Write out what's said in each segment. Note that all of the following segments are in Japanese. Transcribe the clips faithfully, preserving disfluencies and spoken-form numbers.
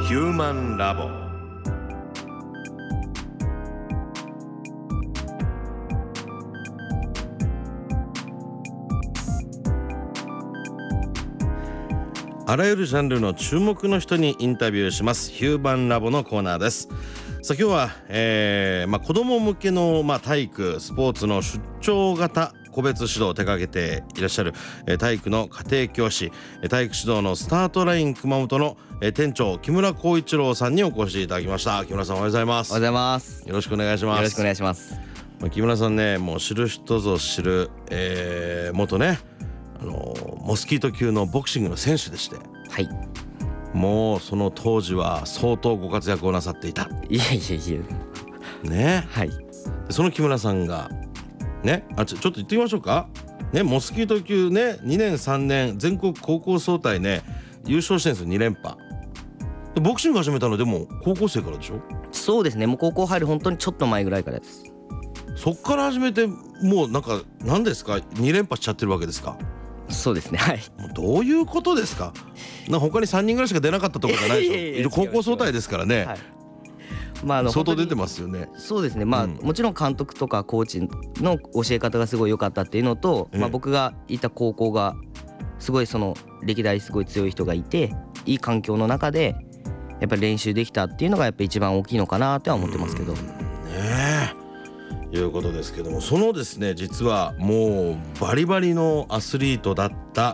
ヒューマンラボ。あらゆるジャンルの注目の人にインタビューしますヒューマンラボのコーナーです。さあ今日は、えーまあ、子ども向けの、まあ、体育スポーツの出張型個別指導を手掛けていらっしゃる、えー、体育の家庭教師体育指導のスタートライン熊本の、えー、店長木村光一郎さんにお越しいただきました。木村さんおはようございます。 おはようございます。 よろしくお願いします。 よろしくお願いします。 まあ、木村さんねもう知る人ぞ知る、えー、元ねあのモスキート級のボクシングの選手でして、 はい、 もうその当時は相当ご活躍をなさっていた。 いやいやいやね、 はい、 その木村さんがねあちょ、ちょっと言ってみましょうかね。モスキート級ねにねんさんねん全国高校総体ね優勝してるんですよ。に連覇でボクシング始めたのでも高校生からでしょ。 そうですね、もう高校入る本当にちょっと前ぐらいからです。 そっから始めてもうなんか何ですかに連覇しちゃってるわけですか。 そうですね、はい。 どういうことですか。なんか他にさんにんぐらいしか出なかったところじゃないでしょ。いやいやいや高校総体ですからね、はい、まあ、あの相当出てますよね。 そうですね、まあ、うん、もちろん監督とかコーチの教え方がすごい良かったっていうのと、まあ、僕がいた高校がすごいその歴代すごい強い人がいていい環境の中でやっぱり練習できたっていうのがやっぱり一番大きいのかなとは思ってますけどねえいうことですけども、そのですね実はもうバリバリのアスリートだった、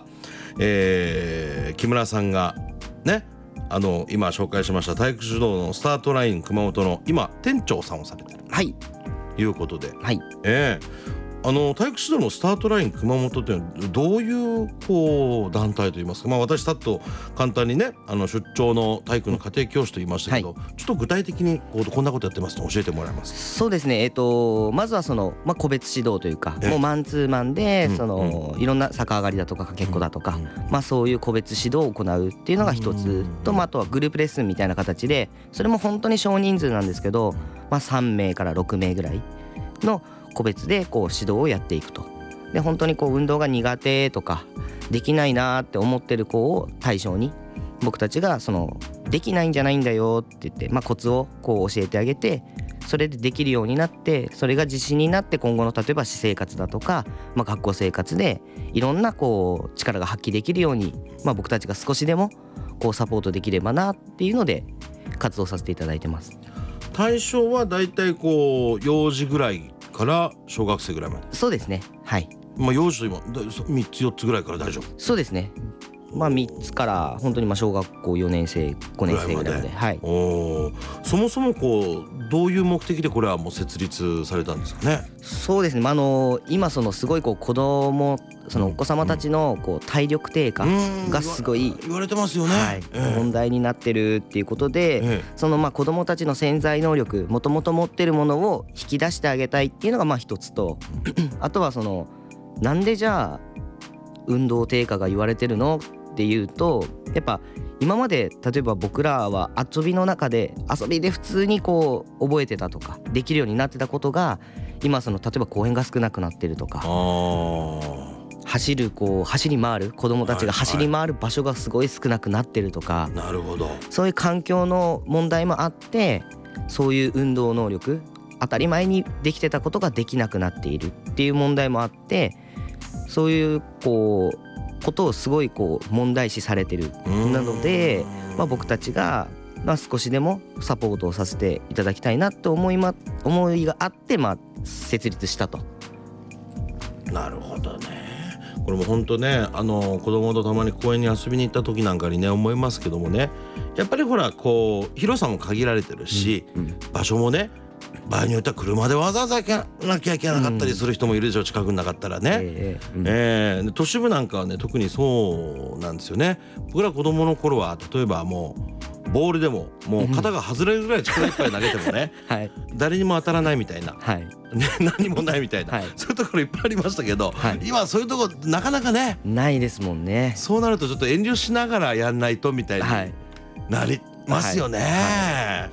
えー、木村さんがねあの今紹介しました体育指導のスタートライン熊本の今店長さんをされてるはいいうことで、 はい、 えーあの体育指導のスタートライン熊本っていうのはどういうこう団体といいますか、まあ、私さっと簡単にねあの出張の体育の家庭教師と言いましたけど、はい、ちょっと具体的にこうこんなことやってますと教えてもらえますか。 そうですね、えー、とまずはその、まあ、個別指導というかもうマンツーマンでその、うん、いろんな逆上がりだとかかけっこだとか、うんまあ、そういう個別指導を行うっていうのが一つと、まあ、あとはグループレッスンみたいな形でそれも本当に少人数なんですけど、まあ、さんめいからろくめいぐらいの個別でこう指導をやっていくと。で本当にこう運動が苦手とかできないなって思ってる子を対象に僕たちがそのできないんじゃないんだよって言って、まあ、コツをこう教えてあげてそれでできるようになってそれが自信になって今後の例えば私生活だとか、まあ、学校生活でいろんなこう力が発揮できるように、まあ、僕たちが少しでもこうサポートできればなっていうので活動させていただいてます。 対象はだいたいこう幼児ぐらいから小学生ぐらいまで。 そうですね、はい。 まあ幼児と今みっつよっつぐらいから大丈夫。 そうですね、まあみっつから本当にまあ小学校よねんせいごねんせいぐらいまで、はい。 おそもそもこうどういう目的でこれはもう設立されたんですかね。 そうですね、まあ、あの今そのすごいこう子供そのお子様たちのこう体力低下がすごい言われてますよね、 はいえー、問題になってるっていうことで、えー、そのまあ子供たちの潜在能力もともと持ってるものを引き出してあげたいっていうのがまあ一つとあとはそのなんでじゃあ運動低下が言われてるのっていうとやっぱ今まで例えば僕らは遊びの中で遊びで普通にこう覚えてたとかできるようになってたことが今その例えば公園が少なくなってるとか走るこう走り回る子どもたちが走り回る場所がすごい少なくなってるとか、 はいはい、なるほどそういう環境の問題もあってそういう運動能力当たり前にできてたことができなくなっているっていう問題もあってそういうこうことをすごいこう問題視されてるなので、まあ、僕たちがまあ少しでもサポートをさせていただきたいなと思い、ま、思いがあってまあ設立したと。 なるほどね。これも本当ねあの子供とたまに公園に遊びに行った時なんかにね思いますけどもねやっぱりほらこう広さも限られてるし、うんうん、場所もね場合によっては車でわざわざ行かなきゃいけなかったりする人もいるでしょ、うん、近くになかったらね、えーうんえー、都市部なんかはね特にそうなんですよね。僕ら子供の頃は例えばもうボールでももう肩が外れるぐらい力いっぱい投げてもね、はい、誰にも当たらないみたいな、はいね、何もないみたいな、はい、そういうところいっぱいありましたけど、はい、今そういうところなかなかねないですもんね。 そうなるとちょっと遠慮しながらやんないとみたいになりますよね、はいはい、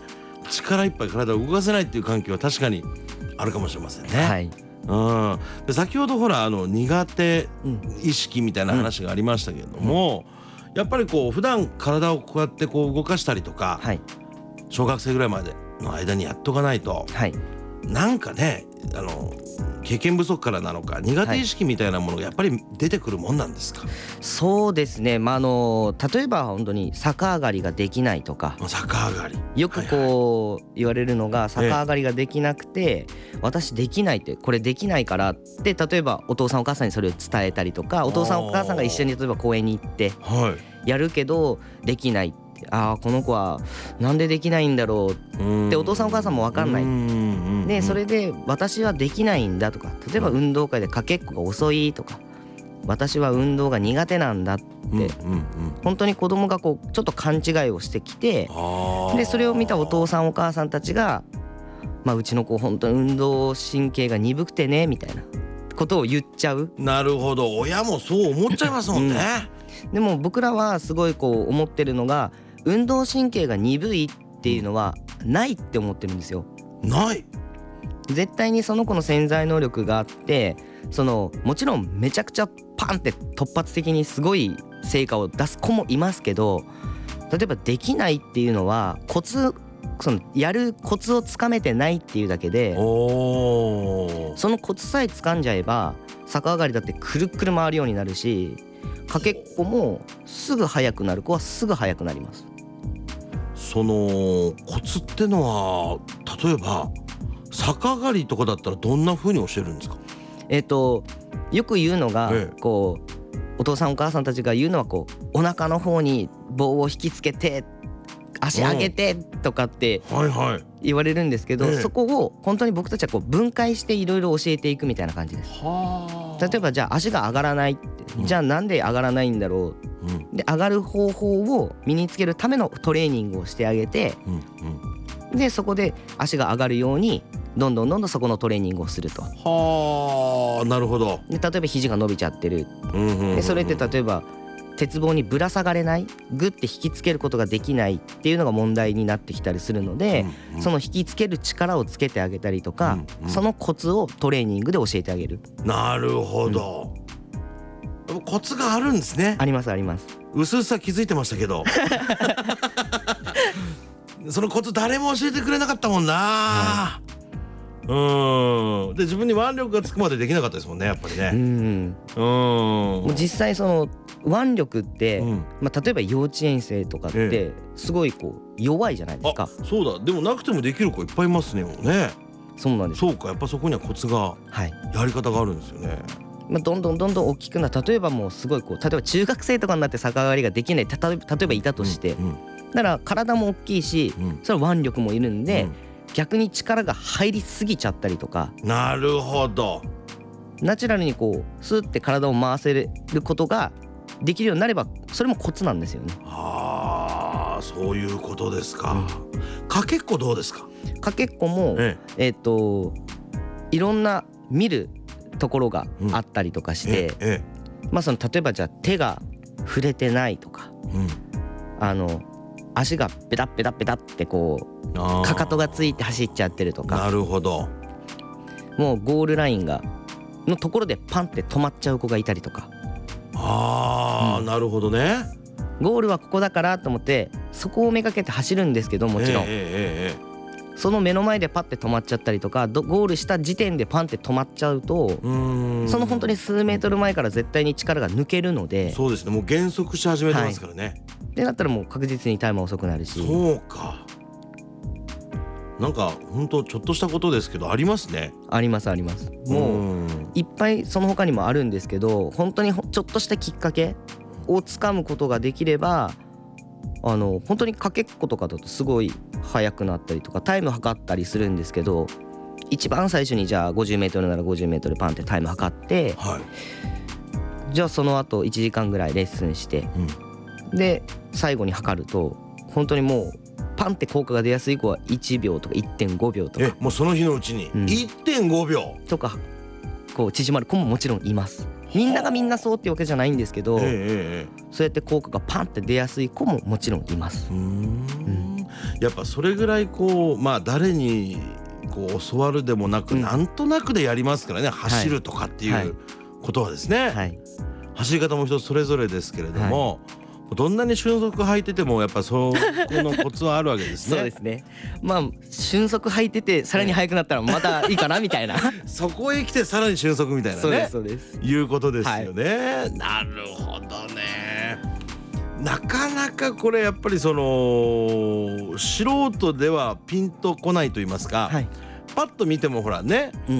力いっぱい体を動かせないっていう環境は確かにあるかもしれませんね、はいうん、で先ほどほらあの苦手意識みたいな話がありましたけれども、うんうんやっぱりこう普段体をこうやってこう動かしたりとか、 はい小学生ぐらいまでの間にやっとかないと、 はいなんかね、あの経験不足からなのか苦手意識みたいなものがやっぱり出てくるもんなんですか？ そうですね、まあ、あの例えば本当に逆上がりができないとか、 逆上がりよくこう言われるのが、逆上がりができなくて、私できないって、これできないからって例えばお父さんお母さんにそれを伝えたりとか、お父さんお母さんが一緒に例えば公園に行ってやるけどできないって、ああこの子はなんでできないんだろうってお父さんお母さんも分かんない。でそれで私はできないんだとか、例えば運動会でかけっこが遅いとか、私は運動が苦手なんだって、本当に子供がこうちょっと勘違いをしてきて、でそれを見たお父さんお母さんたちが、まあ、うちの子本当に運動神経が鈍くてねみたいなことを言っちゃう。 なるほど、親もそう思っちゃいますもんね、 うん、でも僕らはすごいこう思ってるのが、運動神経が鈍いっていうのはないって思ってるんですよ。 ない。 絶対にその子の潜在能力があって、そのもちろんめちゃくちゃパンって突発的にすごい成果を出す子もいますけど、例えばできないっていうのはコツ、そのやるコツをつかめてないっていうだけで、 おそのコツさえ掴んじゃえば逆上がりだってくるくる回るようになるし、かけっこもすぐ速くなる子はすぐ速くなります。 そのコツってのは例えば逆上がりとかだったらどんな風に教えるんですか？ えっとよく言うのが、 ええ、 こうお父さんお母さんたちが言うのは、こうお腹の方に棒を引きつけて足上げてとかって言われるんですけど、 はいはい、 そこを本当に僕たちはこう分解していろいろ教えていくみたいな感じです。は例えばじゃあ足が上がらないって、うん、じゃあなんで上がらないんだろう、うん、で上がる方法を身につけるためのトレーニングをしてあげて、うんうん、でそこで足が上がるようにどんどんどんどんそこのトレーニングをすると。 はあ、なるほど。 で例えば肘が伸びちゃってる、 うんうんうんうん、 でそれって例えば鉄棒にぶら下がれない、グッて引きつけることができないっていうのが問題になってきたりするので、うんうん、その引きつける力をつけてあげたりとか、うんうん、そのコツをトレーニングで教えてあげる。 なるほど、うん、コツがあるんですね。 ありますあります。 うすうすは気づいてましたけどそのコツ誰も教えてくれなかったもんな、はい、うんで自分に腕力がつくまでできなかったですもんね、やっぱりね。うんうんもう実際その腕力って、うんまあ、例えば幼稚園生とかってすごいこう弱いじゃないですか。 あ、そうだ。でもなくてもできる子いっぱいいますね、もうね。 そうなんです。 そうか、やっぱそこにはコツが、はい、やり方があるんですよね。 まあ、どんどんどんどん大きくな、例えばもうすごいこう、例えば中学生とかになって逆上がりができない、たと例えばいたとして、うんうん、だから体も大きいし、うん、それは腕力もいるんで、うん、逆に力が入りすぎちゃったりとか。 なるほど。 ナチュラルにこうスーって体を回せることができるようになれば、それもコツなんですよね。 ああ、そういうことですか、うん、かけっこどうですか？ かけっこも、えええー、っといろんな見るところがあったりとかして、うんええ、まあその例えばじゃあ手が触れてないとか、うん、あの足がペタッペタッペタってこうかかとがついて走っちゃってるとか。 なるほど。 もうゴールラインがのところでパンって止まっちゃう子がいたりとか。 あー、うん、なるほどね。 ゴールはここだからと思ってそこをめがけて走るんですけど、もちろん、えーえーえーその目の前でパッて止まっちゃったりとか、ゴールした時点でパンって止まっちゃうと、うーんその本当に数メートル前から絶対に力が抜けるので。 そうですね、もう減速し始めてますからね、はい、 でなったらもう確実にタイムは遅くなるし。 そうか、なんか本当ちょっとしたことですけどありますね。 ありますあります。もういっぱいその他にもあるんですけど、本当にちょっとしたきっかけをつかむことができれば、あの本当にかけっことかだとすごい速くなったりとかタイム測ったりするんですけど、一番最初にじゃあごじゅうメートルならごじゅうメートルパンってタイム測って、はい、じゃあその後いちじかんぐらいレッスンして、うん、で最後に測ると本当にもうパンって効果が出やすい子はいちびょうとか いってんごびょうとか。 え、もうその日のうちに いってんごびょう、 うん、とかこう縮まる子ももちろんいます。みんながみんなそうってわけじゃないんですけど、えーえー、そうやって効果がパンって出やすい子ももちろんいます。うーん、うん、 やっぱそれぐらいこうまあ誰にこう教わるでもなく、うん、なんとなくでやりますからね、走るとかっていうことはですね、はいはい、走り方も人それぞれですけれども、はい、 どんなに瞬足履いててもやっぱそこのコツはあるわけですね。 そうですね。まあ瞬足履いててさらに速くなったらまたいいかなみたいなそこへ来てさらに瞬足みたいなね、 そうですそうです、 いうことですよね、はい、なるほどね。なかなかこれやっぱりその素人ではピンとこないと言いますか、はい、パッと見てもほらね、うん、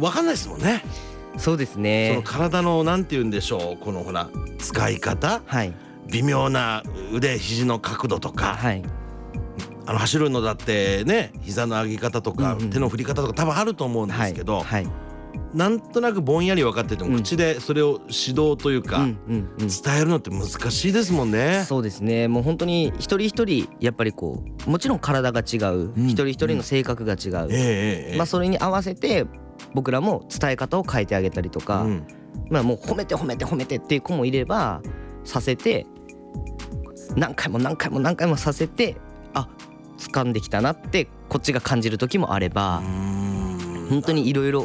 分かんないですもんね。 そうですね。 その体のなんて言うんでしょう、このほら使い方、はい、微妙な腕肘の角度とか、はい、あの走るのだってね、膝の上げ方とか、うんうん、手の振り方とか多分あると思うんですけど、はいはい、なんとなくぼんやり分かってても、うん、口でそれを指導というか、うんうんうん、伝えるのって難しいですもんね。 そうですね。もう本当に一人一人やっぱりこうもちろん体が違う、うん、一人一人の性格が違う、うんえー、まあそれに合わせて僕らも伝え方を変えてあげたりとか、うん、まあもう褒めて褒めて褒めてっていう子もいれば、させて何回も何回も何回もさせて、あ、掴んできたなってこっちが感じる時もあれば、本当にいろいろ。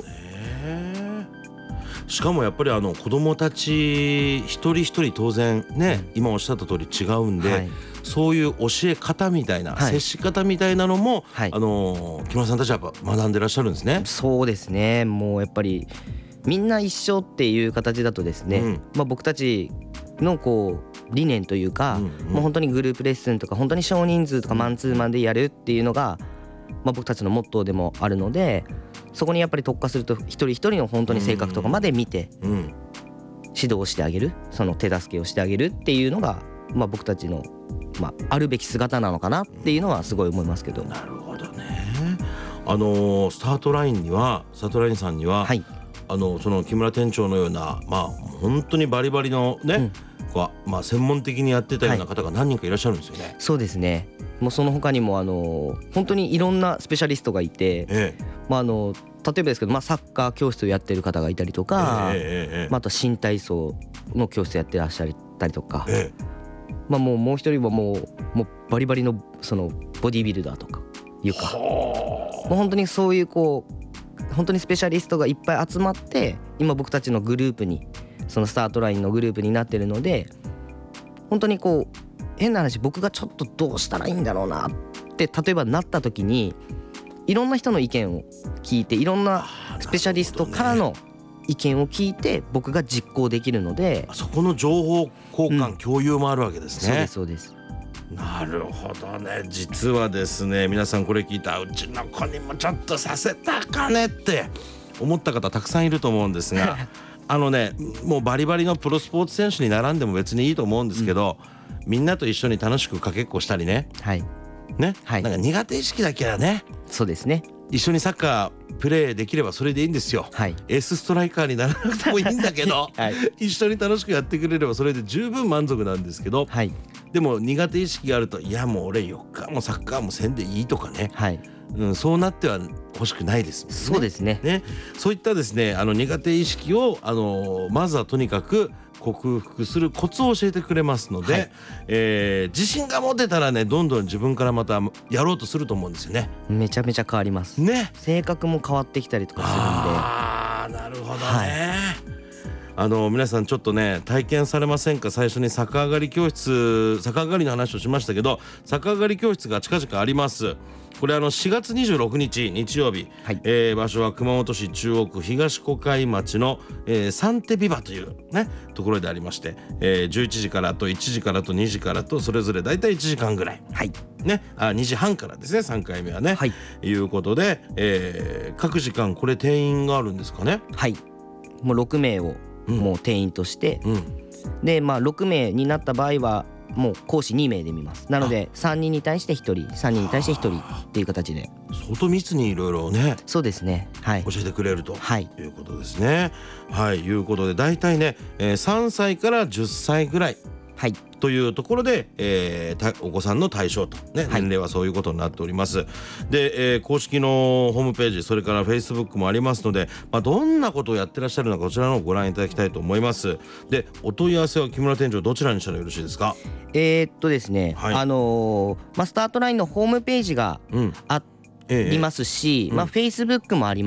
しかもやっぱりあの子どもたち一人一人当然ね、今おっしゃった通り違うんで、はい、そういう教え方みたいな、はい、接し方みたいなのも、はい、あの木村さんたちはやっぱ学んでらっしゃるんですね。 そうですね。もうやっぱりみんな一緒っていう形だとですね、うん、まあ、僕たちのこう理念というか、うんうん、もう本当にグループレッスンとか本当に少人数とかマンツーマンでやるっていうのが、まあ、僕たちのモットーでもあるので、そこにやっぱり特化すると一人一人の本当に性格とかまで見て指導してあげる、その手助けをしてあげるっていうのが、まあ、僕たちの、まあ、あるべき姿なのかなっていうのはすごい思いますけど。 なるほどね。あのー、スタートラインにはスタートラインさんには、はい、あのその木村店長のような、まあ本当にバリバリのね、うん、こうまあ、専門的にやってたような方が何人かいらっしゃるんですよね。はい、 そうですね。もうその他にもあの本当にいろんなスペシャリストがいて、ええ、まあ、あの例えばですけど、まあ、サッカー教室をやってる方がいたりとか、ええ、まあ、あと新体操の教室やってらっしゃったりとか、ええ、まあ、もうもう一人はもうもうバリバリのそのボディービルダーとかいうか、もう本当にそういうこう本当にスペシャリストがいっぱい集まって今僕たちのグループに、そのスタートラインのグループになってるので、本当にこう変な話、僕がちょっとどうしたらいいんだろうなって例えばなった時に、いろんな人の意見を聞いて、いろんなスペシャリストからの意見を聞いて僕が実行できるので、 そこの情報交換、うん、共有もあるわけですね。 そうですそうです。 なるほどね。実はですね、皆さんこれ聞いたうちの子にもちょっとさせたかねって思った方たくさんいると思うんですがあのね、もうバリバリのプロスポーツ選手に並んでも別にいいと思うんですけど、うん、みんなと一緒に楽しくかけっこしたりね、はいね、はい、なんか苦手意識だけはね、 そうですね、 一緒にサッカープレーできればそれでいいんですよ、はい、エースストライカーにならなくてもいいんだけど、はい、一緒に楽しくやってくれればそれで十分満足なんですけど、はい、でも苦手意識があると、いやもう俺よっかもサッカーもせんでいいとかね、はい、うん、そうなっては欲しくないですもんね。 そうですね。 ね、そういったですね、あの苦手意識をあのまずはとにかく克服するコツを教えてくれますので、はい、えー、自信が持てたらね、どんどん自分からまたやろうとすると思うんですよね。 めちゃめちゃ変わりますね。性格も変わってきたりとかするんで。 あー、なるほどね、はい、あの皆さんちょっとね体験されませんか。最初に逆上がり教室、逆上がりの話をしましたけど、逆上がり教室が近々あります。これあのしがつにじゅうろくにち日曜日、はい、えー、場所は熊本市中央区東小海町の、えー、サンテビバというねところでありまして、えー、じゅういちじからといちじからとにじからとそれぞれだいたいいちじかんぐらい、はい、ね、あにじはんからですね、さんかいめはね、はい、いうことで、えー、各時間これ定員があるんですかね。 はい、もうろくめいをもう定員として、うん、でまあろくめいになった場合はもう講師にめいで見ます。なのでさんにんに対してひとり、さんにんに対してひとりっていう形で相当密にいろいろね、 そうですね、はい、 教えてくれるということですね。はい、いうことでだいたいね、えー、さんさいからじゅっさいぐらい、はい、というところで、えー、お子さんの対象と、ね、年齢はそういうことになっております。で、えー、公式のホームページ、それからフェイスブックもありますので、まあ、どんなことをやってらっしゃるのかこちらのをご覧いただきたいと思います。で、お問い合わせは木村店長どちらにしたらよろしいですか。 えー、っとですね、はい、あのーまあ、スタートラインのホームページがありますし、ええ、まあ、フェイスブックもあります。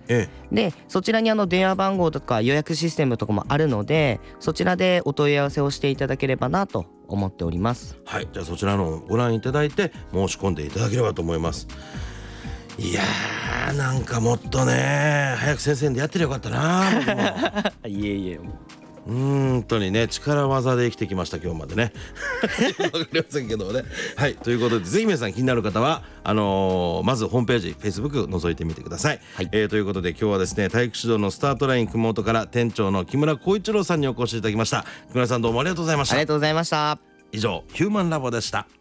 えでそちらにあの電話番号とか予約システムとかもあるので、そちらでお問い合わせをしていただければなと思っております。 はい、じゃあそちらのをご覧いただいて申し込んでいただければと思います。いやーなんかもっとね早く先生でやってりゃよかったな僕もいえいえ、 うーんとにね力技で生きてきました今日までねわかりませんけどもね。はいということでぜひ皆さん気になる方はあのー、まずホームページ Facebook 覗いてみてください、 はいえー、ということで今日はですね体育指導のスタートライン熊本から店長の木村光一郎さんにお越しいただきました。木村さんどうもありがとうございました。 ありがとうございました。 以上ヒューマンラボでした。